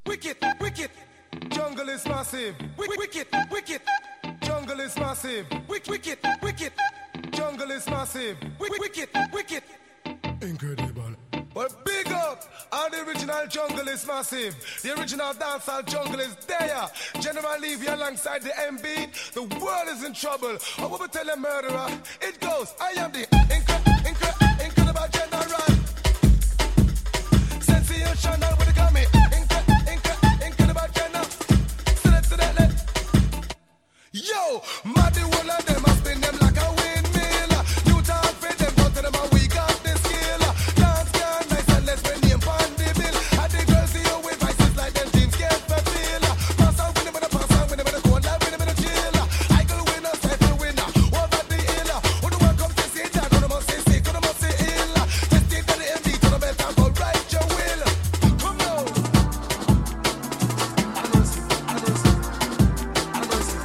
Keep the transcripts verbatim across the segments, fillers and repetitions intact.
wicked, wicked. Jungle is massive. Wicked, wicked, wicked. Jungle is massive. Wicked, wicked, wicked. Jungle is massive. Wicked, wicked, wicked. Incredible. Well, big up! All the original jungle is massive. The original dancehall jungle is there. General Levy alongside the M B. The world is in trouble. I will tell a murderer. It goes. I am the incre- incre- incredible general. Sensational with the gummy. Incre- incre- incredible general. Select to that let. Yo, Maddy one of them. I spin them like a windmill. You talk for them, but to them a weak off the skill. Dance can nice and let's bring name on the bill. And the girls see you with vices like them dreams get fulfilled. Pass out with them in the pass out with them in the cold life with them in the chill. I go winner, cycle winner, over the hill. Who the one come to see that? Who the must say sick, who the must say ill. Just take to the M D to the best and go right your will. Come now. I know see, I know see, I know see.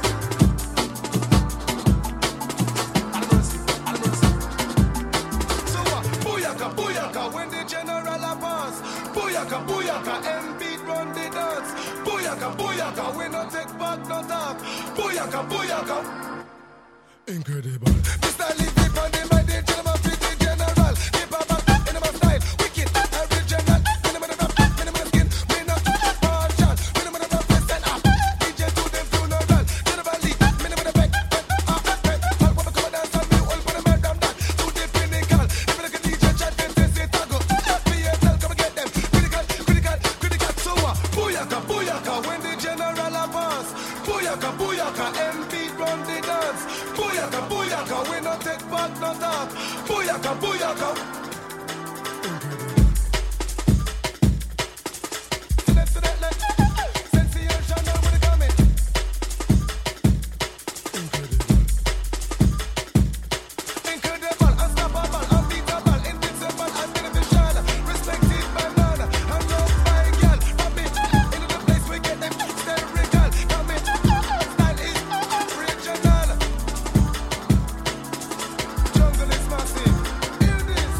Booyaka, booyaka, when the general a pass. Booyaka, booyaka, M beat run the dance. Booyaka, booyaka, we no take back no talk. Booyaka, booyaka. Incredible. Mister Levy on the mic, the gentleman fit the general. Keep a back in my style, wicked, original. Minimum of rap, minimum of skin, minimum of partial, minimum of rap, stand up. D J to them funeral, General Lee, minimum of back, ah, back, all what come and dance on me, all for the madam that, to the pinnacle. If you look at D J chat, them say say tago. F B S L, come and get them. Critical, critical, critical. So what? Booyaka, booyaka, when the general a pass. Booyaka, booyaka, M beat run the dance. Booyaka, booyaka, we no take back no talk. Booyaka, booyaka. Select to that let. Sensational with the comment. Incredible. Incredible, unstoppable, unbeatable, invincible, unbeneficial. Respected by none, and loved by a girl. Pop it into the place we get them hysterical. Come in, style is original. Jungle is massive. Hear this.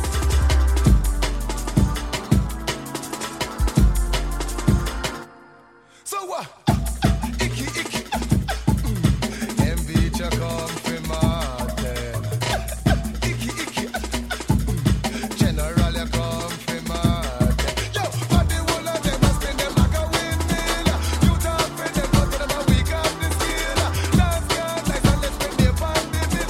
So what? Icky, icky. Mm. M V cha come from Martin. Icky, icky. Mm. General ya come from Martin. Yo, but the whole of them must spin them like a windmill. You talk for them, but to them a weak off the skill. Dance can nice and let's bring them on the bill.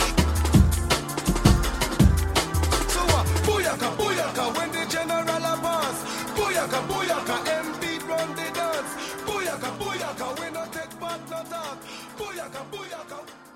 So what? Booyaka, booyaka, when the general a pass. Booyaka, booyaka, M beat run the dance. Booyaka, booyaka, we no take back no talk. Booyaka, booyaka.